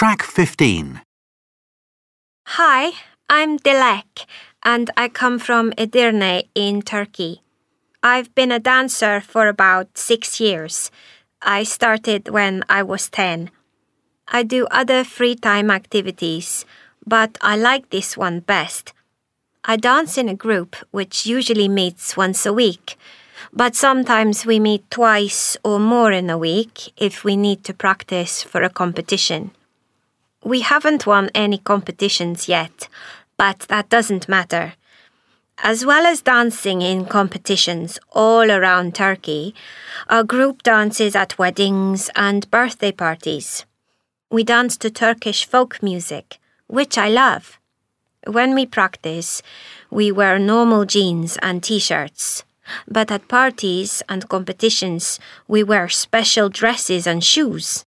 Track 15. Hi, I'm Dilek, and I come from Edirne in Turkey. I've been a dancer for about 6 years. I started when I was 10. I do other free time activities, but I like this one best. I dance in a group which usually meets once a week, but sometimes we meet twice or more in a week if we need to practice for a competition. We haven't won any competitions yet, but that doesn't matter. As well as dancing in competitions all around Turkey, our group dances at weddings and birthday parties. We dance to Turkish folk music, which I love. When we practice, we wear normal jeans and t-shirts. But at parties and competitions, we wear special dresses and shoes.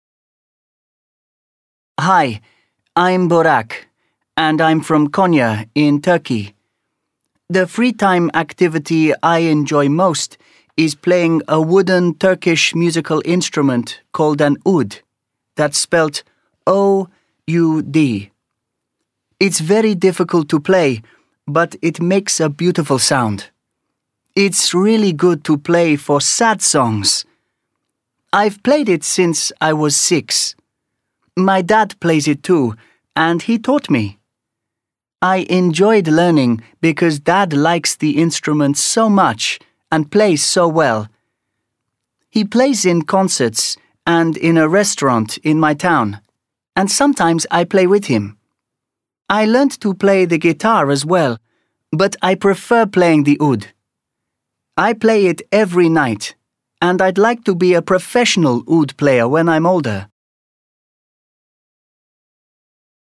Hi, I'm Borak, and I'm from Konya in Turkey. The free time activity I enjoy most is playing a wooden Turkish musical instrument called an oud, that's spelled O-U-D. It's very difficult to play, but it makes a beautiful sound. It's really good to play for sad songs. I've played it since I was 6. My dad plays it too, and he taught me. I enjoyed learning because Dad likes the instrument so much and plays so well. He plays in concerts and in a restaurant in my town, and sometimes I play with him. I learned to play the guitar as well, but I prefer playing the oud. I play it every night, and I'd like to be a professional oud player when I'm older.